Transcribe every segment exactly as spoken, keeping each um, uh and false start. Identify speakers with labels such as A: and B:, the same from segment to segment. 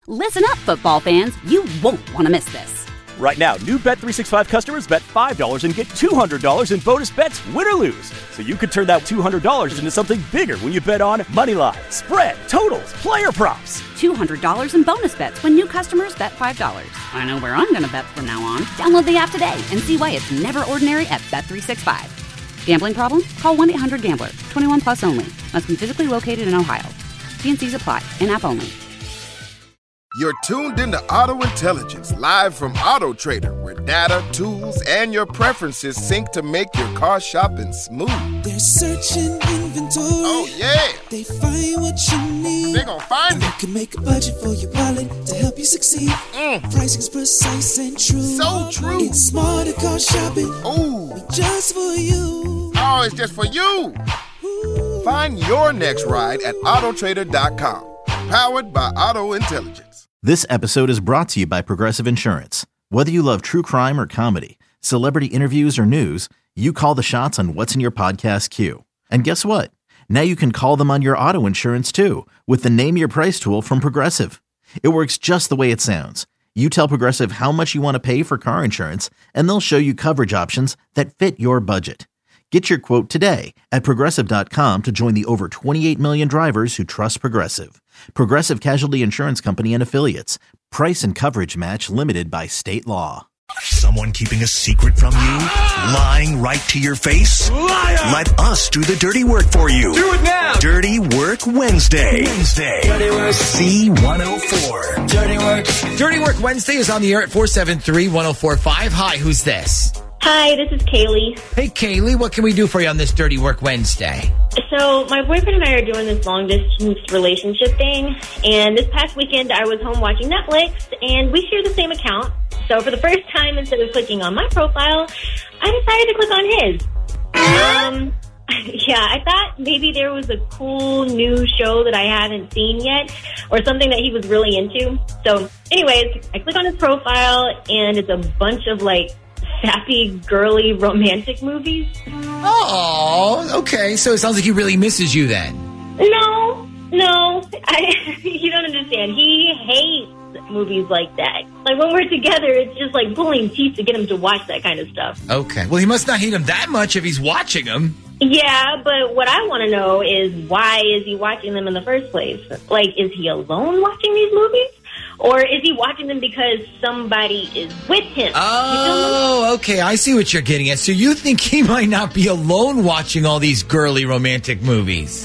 A: Listen up, football fans. You won't want to miss this.
B: Right now, new Bet three sixty-five customers bet five dollars and get two hundred dollars in bonus bets, win or lose. So you could turn that two hundred dollars into something bigger when you bet on money line, spread, totals, player props.
A: two hundred dollars in bonus bets when new customers bet five dollars. I know where I'm going to bet from now on. Download the app today and see why it's never ordinary at Bet three sixty-five. Gambling problem? Call one eight hundred gambler. twenty-one plus only. Must be physically located in Ohio. T and C's apply. In-app only.
C: You're tuned into Auto Intelligence, live from Auto Trader, where data, tools, and your preferences sync to make your car shopping smooth.
D: They're searching inventory.
C: Oh, yeah.
D: They find what you need.
C: They're gonna find
D: and
C: it.
D: They can make a budget for your wallet to help you succeed.
C: Mm.
D: Pricing's precise and true.
C: So true.
D: It's smarter car shopping.
C: Ooh.
D: Just for you.
C: Oh, it's just for you. Ooh. Find your next ride at auto trader dot com. Powered by Auto Intelligence.
E: This episode is brought to you by Progressive Insurance. Whether you love true crime or comedy, celebrity interviews or news, you call the shots on what's in your podcast queue. And guess what? Now you can call them on your auto insurance too with the Name Your Price tool from Progressive. It works just the way it sounds. You tell Progressive how much you want to pay for car insurance, and they'll show you coverage options that fit your budget. Get your quote today at Progressive dot com to join the over twenty-eight million drivers who trust Progressive. Progressive Casualty Insurance Company and Affiliates. Price and coverage match limited by state law.
F: Someone keeping a secret from you? Lying right to your face?
B: Liar!
F: Let us do the dirty work for you.
B: Do it now!
F: Dirty Work Wednesday. Wednesday.
G: Dirty Work.
F: C one oh four.
G: Dirty Work. Dirty Work Wednesday is on the air at four seven three, one oh four five. Hi, who's this?
H: Hi, this is Kaylee.
G: Hey, Kaylee, what can we do for you on this Dirty Work Wednesday?
H: So my boyfriend and I are doing this long-distance relationship thing, and this past weekend I was home watching Netflix, and we share the same account. So for the first time, instead of clicking on my profile, I decided to click on his. Um, yeah, I thought maybe there was a cool new show that I hadn't seen yet, or something that he was really into. So anyways, I click on his profile, and it's a bunch of, like, sappy, girly, romantic movies.
G: Oh, okay. So it sounds like he really misses you then.
H: No, no. I, you don't understand. He hates movies like that. Like, when we're together, it's just like pulling teeth to get him to watch that kind of stuff.
G: Okay. Well, he must not hate him that much if he's watching them.
H: Yeah, but what I want to know is, why is he watching them in the first place? Like, is he alone watching these movies? Or is he watching them because somebody is with him?
G: Oh, okay. I see what you're getting at. So you think he might not be alone watching all these girly romantic movies?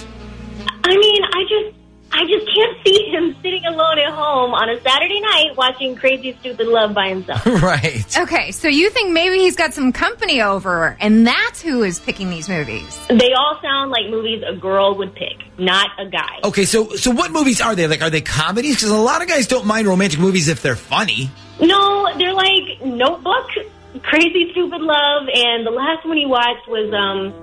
H: I mean, I just, I just can't see him sitting alone at home on a Saturday night watching Crazy Stupid Love by himself.
G: Right.
I: Okay, so you think maybe he's got some company over, and that's who is picking these movies?
H: They all sound like movies a girl would pick, not a guy.
G: Okay, so so what movies are they? Like, are they comedies? Because a lot of guys don't mind romantic movies if they're funny.
H: No, they're like Notebook, Crazy Stupid Love, and the last one he watched was um,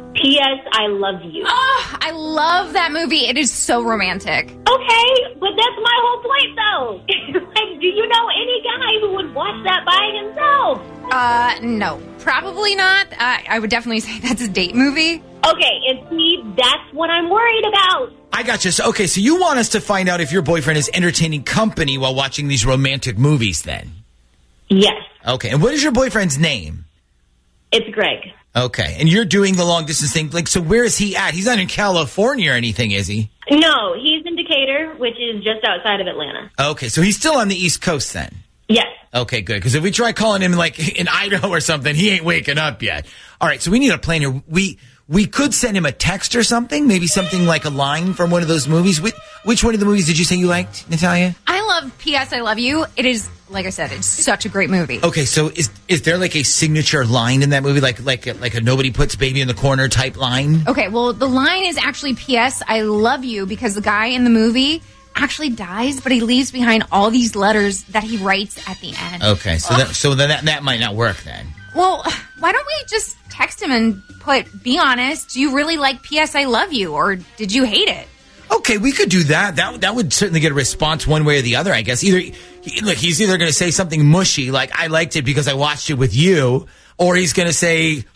H: P S I Love You.
I: Oh, I love that movie. It is so romantic.
H: Okay, but that's my whole point, though. Like, do you know any guy who would watch that by himself?
I: Uh, no, probably not. Uh, I would definitely say that's a date movie.
H: Okay, and see, that's what I'm worried about.
G: I got you. So, okay, so you want us to find out if your boyfriend is entertaining company while watching these romantic movies, then?
H: Yes.
G: Okay, and what is your boyfriend's name?
H: It's Greg.
G: Okay, and you're doing the long distance thing. Like, so where is he at? He's not in California or anything, is he?
H: No, he's in Decatur, which is just outside of Atlanta.
G: Okay, so he's still on the East Coast then?
H: Yes.
G: Okay, good. Because if we try calling him like in Idaho or something, he ain't waking up yet. All right, so we need a plan here. We we could send him a text or something, maybe something like a line from one of those movies. Which, which one of the movies did you say you liked, Natalia?
I: I love P S I Love You. It is, like I said, it's such a great movie.
G: Okay, so is is there like a signature line in that movie, like like a, like a nobody puts baby in the corner type line?
I: Okay, well, the line is actually P S I Love You, because the guy in the movie actually dies, but he leaves behind all these letters that he writes at the end.
G: Okay, so that, so then that, that might not work then.
I: Well, why don't we just text him and put, be honest, do you really like P S I Love You, or did you hate it?
G: Okay, we could do that. That that would certainly get a response one way or the other, I guess. Either he, look, he's either going to say something mushy, like I liked it because I watched it with you, or he's going to say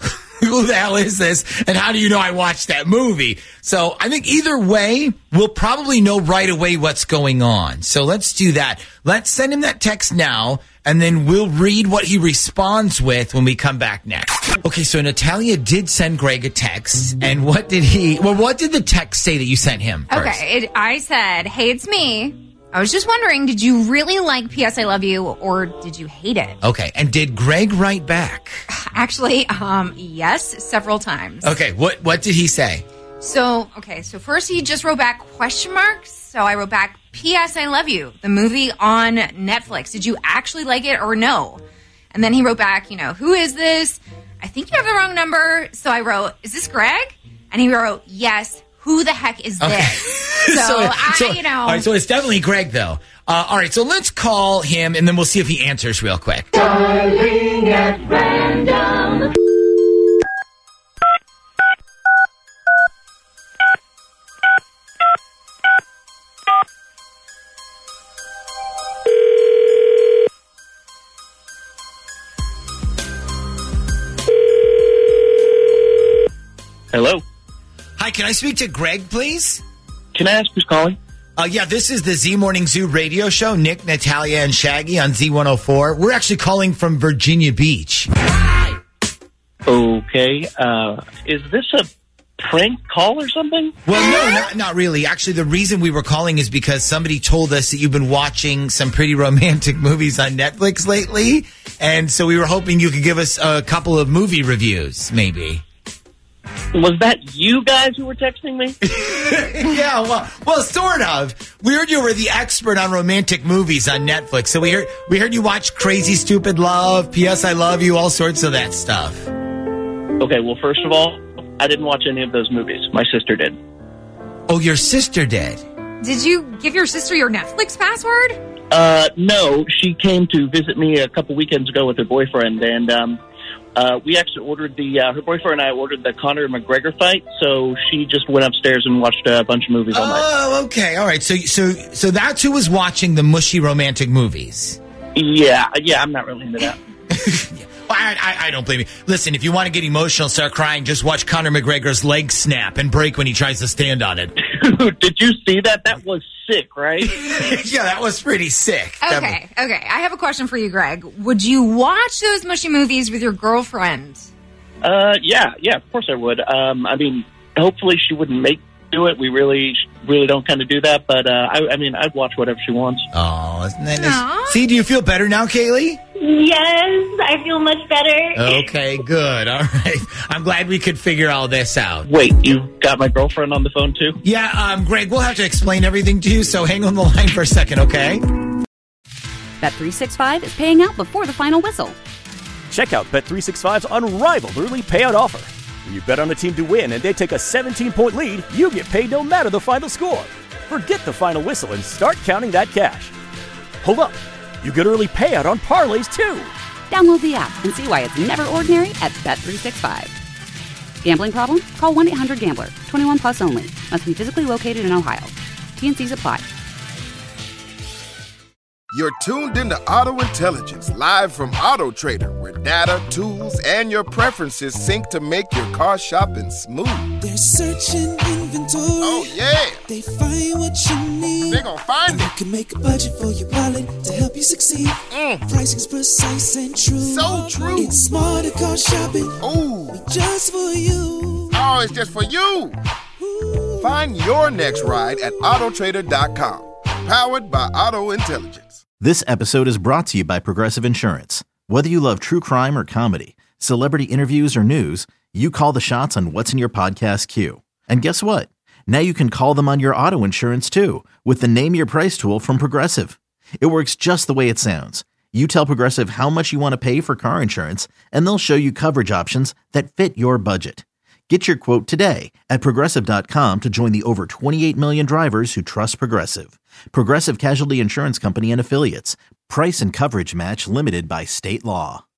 G: who the hell is this? And how do you know I watched that movie? So I think either way, we'll probably know right away what's going on. So let's do that. Let's send him that text now, and then we'll read what he responds with when we come back next. Okay, so Natalia did send Greg a text, and what did he, well, what did the text say that you sent him first?
I: Okay, it, I said, hey, it's me. I was just wondering, did you really like P S I Love You, or did you hate it?
G: Okay, and did Greg write back?
I: Actually, um, yes, several times.
G: Okay, what what did he say?
I: So, okay, so first he just wrote back question marks. So I wrote back, P S I Love You, the movie on Netflix. Did you actually like it or no? And then he wrote back, you know, who is this? I think you have the wrong number. So I wrote, is this Greg? And he wrote, yes. Who the heck is this?
G: Okay.
I: So,
G: so,
I: I,
G: so,
I: you know.
G: All right, so it's definitely Greg, though. Uh, all right, so let's call him, and then we'll see if he answers real quick.
J: Darling at random.
K: Hello.
G: Hi, can I speak to Greg, please?
K: Can I ask who's calling?
G: Uh, yeah, this is the Z Morning Zoo radio show. Nick, Natalia, and Shaggy on Z one oh four. We're actually calling from Virginia Beach.
K: Okay. Uh, is this a prank call or something?
G: Well, no, not, not really. Actually, the reason we were calling is because somebody told us that you've been watching some pretty romantic movies on Netflix lately. And so we were hoping you could give us a couple of movie reviews, maybe.
K: Was that you guys who were texting me?
G: Yeah, well, well, sort of. We heard you were the expert on romantic movies on Netflix. So we heard we heard you watch Crazy Stupid Love, P S I Love You, all sorts of that stuff.
K: Okay, well, first of all, I didn't watch any of those movies. My sister did.
G: Oh, your sister did?
I: Did you give your sister your Netflix password?
K: Uh, no, she came to visit me a couple weekends ago with her boyfriend, and um, uh, we actually ordered the, uh, her boyfriend and I ordered the Conor McGregor fight, so she just went upstairs and watched a bunch of movies all night.
G: Oh, okay, all right. So, so, so that's who was watching the mushy romantic movies.
K: Yeah, yeah, I'm not really into that.
G: Yeah. I, I, I don't blame you. Listen, if you want to get emotional, start crying, just watch Conor McGregor's leg snap and break when he tries to stand on it.
K: Did you see that? That was sick, right?
G: Yeah, that was pretty sick.
I: Okay, okay. I have a question for you, Greg. Would you watch those mushy movies with your girlfriend?
K: Uh, yeah, yeah, of course I would. Um, I mean, hopefully she wouldn't make me do it. We really, really don't kind of do that. But uh, I, I mean, I'd watch whatever she wants.
G: Oh, isn't that nice? See, do you feel better now, Kaylee?
H: Yes, I feel much better.
G: Okay, good. All right. I'm glad we could figure all this out.
K: Wait, you got my girlfriend on the phone too?
G: Yeah, um, Greg, we'll have to explain everything to you, so hang on the line for a second, okay?
A: Bet three sixty-five is paying out before the final whistle.
B: Check out Bet three sixty-five's unrivaled early payout offer. When you bet on a team to win and they take a seventeen-point lead, you get paid no matter the final score. Forget the final whistle and start counting that cash. Hold up. You get early payout on parlays, too.
A: Download the app and see why it's never ordinary at Bet three sixty-five. Gambling problem? Call one eight hundred gambler. twenty-one plus only. Must be physically located in Ohio. T N Cs apply.
C: You're tuned into Auto Intelligence, live from Auto Trader, where data, tools, and your preferences sync to make your car shopping smooth.
D: They're searching inventory.
C: Oh, yeah.
D: They find what you need.
C: They're gonna find
D: You
C: it.
D: can make a budget for your wallet to help you succeed.
C: Mm.
D: Pricing's precise and true.
C: So true.
D: It's smarter car shopping.
C: Ooh.
D: Just for you.
C: Oh, it's just for you. Find your next ride at auto trader dot com. Powered by Auto Intelligence.
E: This episode is brought to you by Progressive Insurance. Whether you love true crime or comedy, celebrity interviews or news, you call the shots on what's in your podcast queue. And guess what? Now you can call them on your auto insurance too with the Name Your Price tool from Progressive. It works just the way it sounds. You tell Progressive how much you want to pay for car insurance, and they'll show you coverage options that fit your budget. Get your quote today at Progressive dot com to join the over twenty-eight million drivers who trust Progressive. Progressive Casualty Insurance Company and Affiliates. Price and coverage match limited by state law.